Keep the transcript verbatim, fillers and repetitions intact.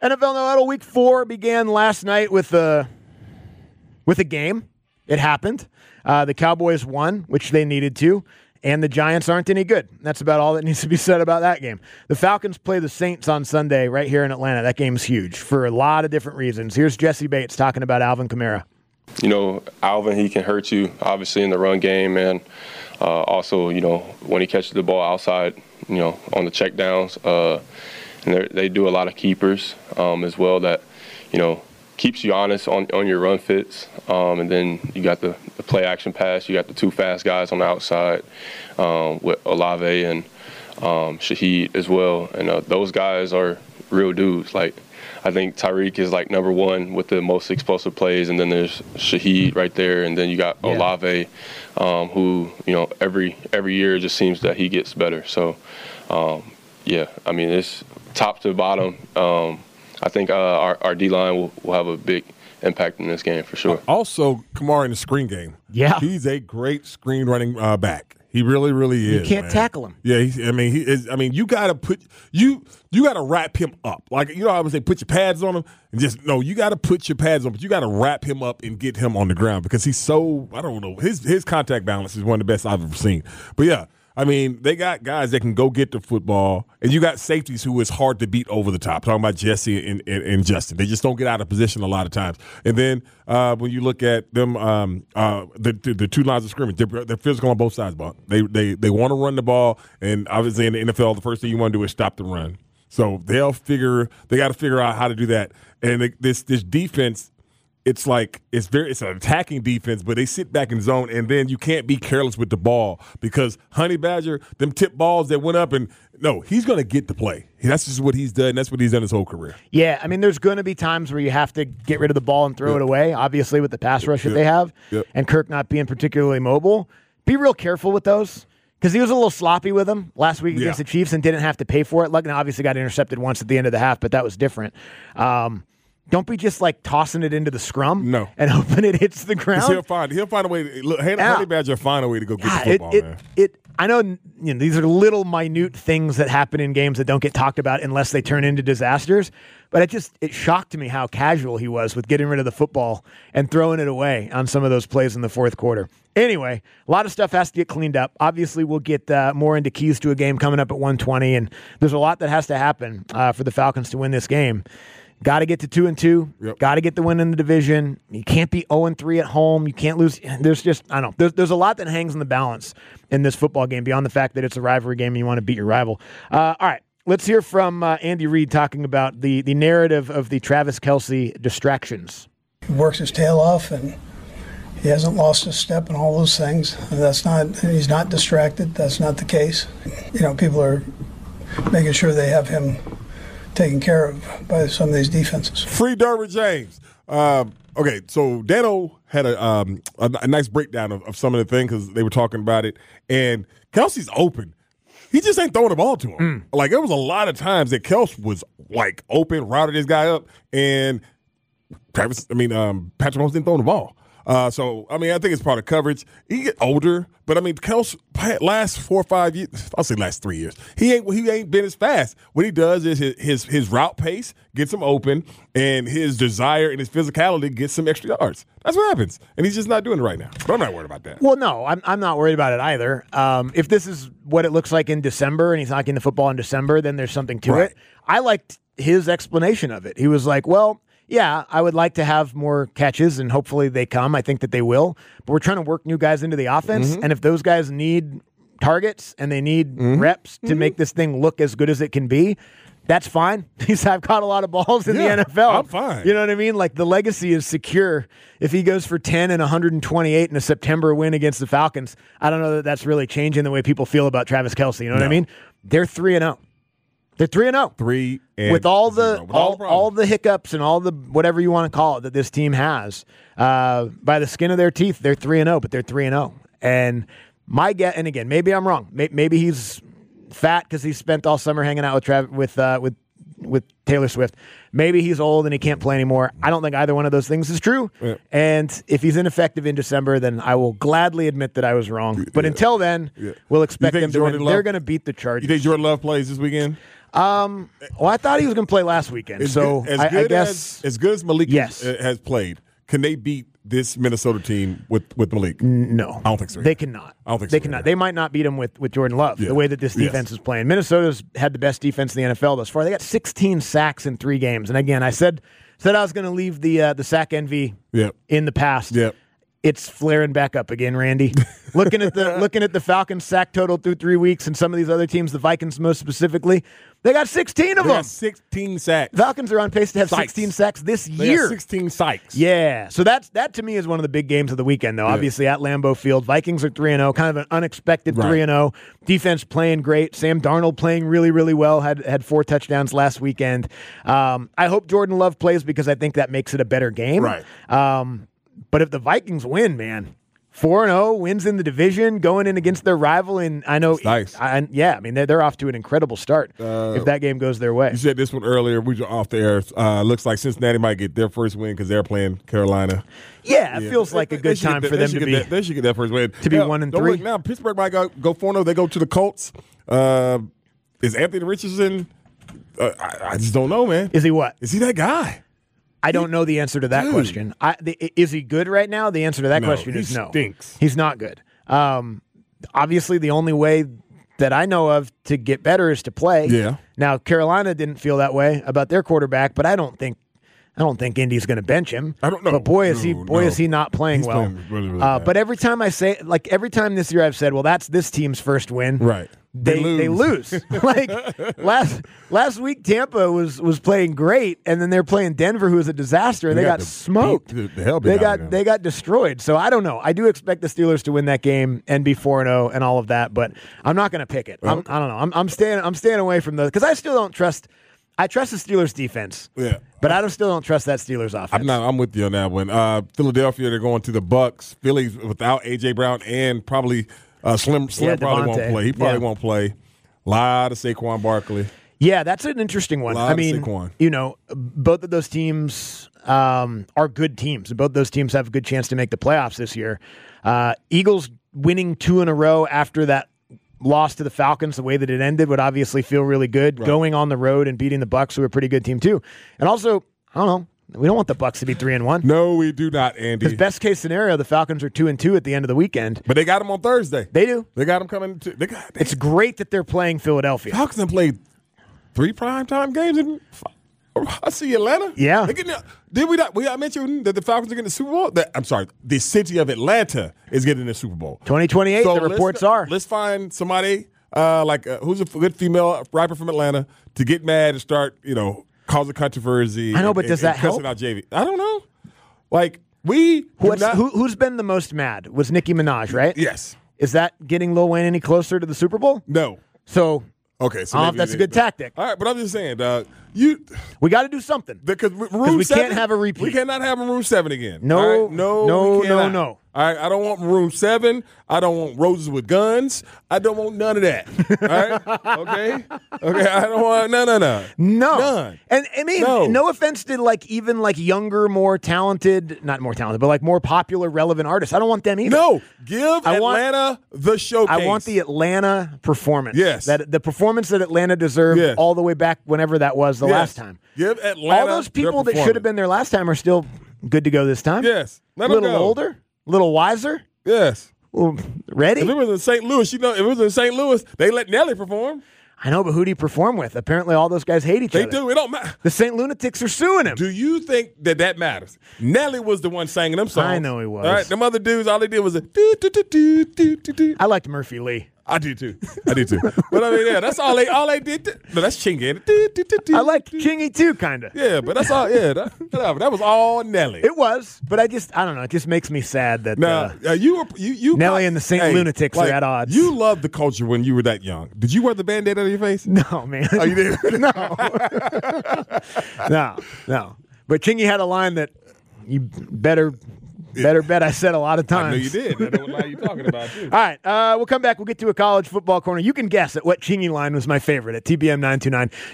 N F L No Huddle Week Four began last night with a with a game. It happened. Uh, the Cowboys won, which they needed to, and the Giants aren't any good. That's about all that needs to be said about that game. The Falcons play the Saints on Sunday right here in Atlanta. That game's huge for a lot of different reasons. Here's Jesse Bates talking about Alvin Kamara. You know, Alvin, he can hurt you, obviously, in the run game, and uh, also, you know, when he catches the ball outside, you know, on the checkdowns. Uh, and they do a lot of keepers um, as well that, you know, keeps you honest on, on your run fits. Um, and then you got the, the play action pass. You got the two fast guys on the outside um, with Olave and um, Shaheed as well. And uh, those guys are real dudes. Like, I think Tyreek is like number one with the most explosive plays. And then there's Shaheed right there. And then you got yeah. Olave, um, who, you know, every every year it just seems that he gets better. So, um, yeah, I mean, it's top to bottom. Um, I think uh, our, our D-line will, will have a big impact in this game for sure. Also, Kamara in the screen game. Yeah. He's a great screen running uh, back. He really, really is. You can't man. tackle him. Yeah, he's, I mean, he is. I mean, you gotta put you you gotta wrap him up. Like, you know how I would say, put your pads on him and just no. You gotta put your pads on, but you gotta wrap him up and get him on the ground because he's so. I don't know. His his contact balance is one of the best I've ever seen. But yeah. I mean, they got guys that can go get the football, and you got safeties who is hard to beat over the top. Talking about Jesse and, and, and Justin. They just don't get out of position a lot of times. And then uh, when you look at them, um, uh, the, the the two lines of scrimmage, they're, they're physical on both sides, Bob. They they they want to run the ball, and obviously in the N F L, the first thing you want to do is stop the run. So they'll figure they got to figure out how to do that. And they, this this defense. It's like it's very it's an attacking defense, but they sit back in zone, and then you can't be careless with the ball because Honey Badger, them tip balls that went up, and no, he's going to get the play. That's just what he's done. That's what he's done his whole career. Yeah, I mean, there's going to be times where you have to get rid of the ball and throw yep. it away, obviously with the pass rush that yep. they have, yep. and Kirk not being particularly mobile. Be real careful with those. Because he was a little sloppy with them last week against yeah. the Chiefs and didn't have to pay for it. Luckily, obviously got intercepted once at the end of the half, but that was different. Um Don't be just like tossing it into the scrum no. and hoping it hits the ground. He'll find he'll find a way. To, look, Honey yeah. Badger will find a way to go get yeah, the football, it, man. It, it, I know, you know these are little minute things that happen in games that don't get talked about unless they turn into disasters. But it just it shocked me how casual he was with getting rid of the football and throwing it away on some of those plays in the fourth quarter. Anyway, a lot of stuff has to get cleaned up. Obviously, we'll get uh, more into keys to a game coming up at one twenty, and there's a lot that has to happen uh, for the Falcons to win this game. Got to get to two and two. Yep. Got to get the win in the division. You can't be zero and three at home. You can't lose. There's just I don't know. There's, there's a lot that hangs in the balance in this football game beyond the fact that it's a rivalry game and you want to beat your rival. Uh, all right, let's hear from uh, Andy Reid talking about the the narrative of the Travis Kelce distractions. He works his tail off and he hasn't lost a step and all those things. That's not. He's not distracted. That's not the case. You know, people are making sure they have him taken care of by some of these defenses. Free Derwin James. Um, okay, so Dano had a, um, a, a nice breakdown of, of some of the things because they were talking about it. And Kelce's open. He just ain't throwing the ball to him. Mm. Like, there was a lot of times that Kelce was, like, open, routed this guy up, and Travis, I mean, um, Patrick Mahomes didn't throw the ball. Uh, so, I mean, I think it's part of coverage. He get older, but, I mean, Kelce, last four or five years, I'll say last three years, he ain't he ain't been as fast. What he does is his, his, his route pace gets him open, and his desire and his physicality gets him extra yards. That's what happens. And he's just not doing it right now. But I'm not worried about that. Well, no, I'm I'm not worried about it either. Um, if this is what it looks like in December and he's not getting the football in December, then there's something to right. it. I liked his explanation of it. He was like, well, yeah, I would like to have more catches, and hopefully they come. I think that they will. But we're trying to work new guys into the offense, Mm-hmm. and if those guys need targets and they need mm-hmm. reps to mm-hmm. make this thing look as good as it can be, that's fine. Because I've caught a lot of balls in yeah, the N F L. I'm fine. You know what I mean? Like, the legacy is secure. If he goes for ten and one hundred twenty-eight in a September win against the Falcons, I don't know that that's really changing the way people feel about Travis Kelce. You know no. what I mean? They're three and oh. They're three and zero. Three and with all the zero. With all, all, the all the hiccups and all the whatever you want to call it that this team has. Uh, by the skin of their teeth, they're three and zero, but they're three and zero. And my guess, and again, maybe I'm wrong. Maybe he's fat because he spent all summer hanging out with Trav, with uh, with with Taylor Swift. Maybe he's old and he can't play anymore. I don't think either one of those things is true. Yeah. And if he's ineffective in December, then I will gladly admit that I was wrong. But yeah. until then, yeah. we'll expect them to win. Love, they're going to beat the Chargers. You think Jordan Love plays this weekend? Um, well, I thought he was going to play last weekend, As so good, as, I, good I guess as, as good as Malik Yes. has, has played, can they beat this Minnesota team with, with Malik? no. I don't think so. They cannot. I don't think they so cannot. either. They might not beat him with, with Jordan Love, Yeah. the way that this Yes. defense is playing. Minnesota's had the best defense in the N F L thus far. They got sixteen sacks in three games. And again, I said said I was going to leave the uh, the sack envy Yep. in the past. Yep. It's flaring back up again, Randy. looking at the looking at the Falcons' sack total through three weeks, and some of these other teams, the Vikings most specifically, they got sixteen of They them. got sixteen sacks. Falcons are on pace to have Sykes. sixteen sacks this They year. got sixteen sacks. Yeah, so that's that to me is one of the big games of the weekend, though. Obviously at Lambeau Field, Vikings are three and zero, kind of an unexpected Right. three and zero. Defense playing great. Sam Darnold playing really, really well. Had had four touchdowns last weekend. Um, I hope Jordan Love plays because I think that makes it a better game. Right. Um, but if the Vikings win, man. four and oh, wins in the division, going in against their rival. And I know, That's nice. I, yeah, I mean, they're, they're off to an incredible start if that game goes their way. You said this one earlier. We were off the air. Uh, looks like Cincinnati might get their first win because they're playing Carolina. Yeah, it Yeah. feels like a They- good they should time get for that- them they to should be. get that- They should get that first win. to be Hell, one and don't three. look now, Pittsburgh might go go four and oh. They go to the Colts. Uh, is Anthony Richardson? Uh, I, I just don't know, man. Is he what? Is he that guy? I don't know the answer to that Dude. question. I, the, is he good right now? The answer to that No, question he is no. stinks. He's not good. Um, obviously, the only way that I know of to get better is to play. Yeah. Now, Carolina didn't feel that way about their quarterback, but I don't think I don't think Indy's going to bench him. I don't know. But boy, is he No, boy no. is he not playing He's well. playing really, really uh, bad. but every time I say, like every time this year, I've said, well, that's this team's first win. Right. They they lose. like last last week, Tampa was was playing great, and then they're playing Denver, who was a disaster, and They they, got got, the smoked. beat- the hell beat they out of got them. they got destroyed. So I don't know. I do expect the Steelers to win that game and be four and zero and all of that, but I'm not going to pick it. I'm, I don't know. I'm, I'm staying. I'm staying away from those because I still don't trust. I trust the Steelers defense. Yeah. But I don't, still don't trust that Steelers offense. I'm not. I'm with you on that one. Uh, Philadelphia, they're going to the Bucks. Philly's without A J Brown and probably uh, Slim. Slim Yeah, probably won't Devontae. play. He probably Yeah. won't play. Lot of Saquon Barkley. Yeah, that's an interesting one. Lot I of mean, Saquon. you know, both of those teams um, are good teams. Both those teams have a good chance to make the playoffs this year. Uh, Eagles winning two in a row after that loss to the Falcons, the way that it ended, would obviously feel really good. Right. Going on the road and beating the Bucks, who are a pretty good team too. And also, I don't know, we don't want the Bucks to be three and one. No, we do not, Andy. Because best case scenario, the Falcons are two and two at the end of the weekend. But they got him on Thursday. They do. They got him coming. To, they got. They, It's great that they're playing Philadelphia. Falcons have played three primetime games in. I see Atlanta. Yeah. They getting, did we not? We I mentioned that the Falcons are getting the Super Bowl. That, I'm sorry, the city of Atlanta is getting the Super Bowl. twenty twenty-eight, So the let's- reports are. Let's find somebody uh, like uh, who's a good female rapper from Atlanta to get mad and start, you know, causing controversy. I know, and- but does and- that and cussing help? Out J V. I don't know. Like we do What's, not- who, who's been the most mad? Was Nicki Minaj, right? Yes. Is that getting Lil Wayne any closer to the Super Bowl? No. So Okay. So I don't know if maybe that's a they- good tactic. All right, but I'm just saying, dog. You We got to do something. because room we seven, can't have a repeat. We cannot have a room seven again. No, All right? no, no, we no, cannot. no. All right, I don't want room seven. I don't want roses with guns. I don't want none of that. All right, okay, okay. I don't want no, no, no, No. none. And I mean, No. no. offense to like even like younger, more talented, not more talented, but like more popular, relevant artists. I don't want them either. No, give I want- Atlanta the showcase. I want the Atlanta performance. Yes. That the performance that Atlanta deserved Yes. all the way back whenever that was the Yes. last time. Give Atlanta All those people their that should have been there last time are still good to go this time. Yes, A let 'em little go. older, a little wiser, Yes. well, ready. If it was in Saint Louis, you know, if it was in Saint Louis, they let Nelly perform. I know, but who do you perform with? Apparently, all those guys hate each They other. do. It don't matter. The Saint Lunatics are suing him. Do you think that that matters? Nelly was the one singing them songs. I know he was. All right, them other dudes, all they did was a do do do do do do do. I liked Murphy Lee. I do too. I do too. But I mean, yeah, that's all they all they did. No, that's Chingy. ain't it? Do, do, do, do, I liked do. Chingy too, kind of. Yeah, but that's all. Yeah, that, whatever. That was all Nelly. It was, but I just, I don't know. It just makes me sad that Now, uh, uh, you were you you Nelly and the Saint hey, Lunatics are like, at odds. You loved the culture when you were that young. Did you wear the Band-Aid on your face? no, man. Oh, you did. no, no, no. But Chingy had a line that you better, better bet I said a lot of times. I know you did. I know what line you're talking about too. All right, uh, we'll come back. We'll get to a college football corner. You can guess at what Chingy line was my favorite at T B M nine two nine.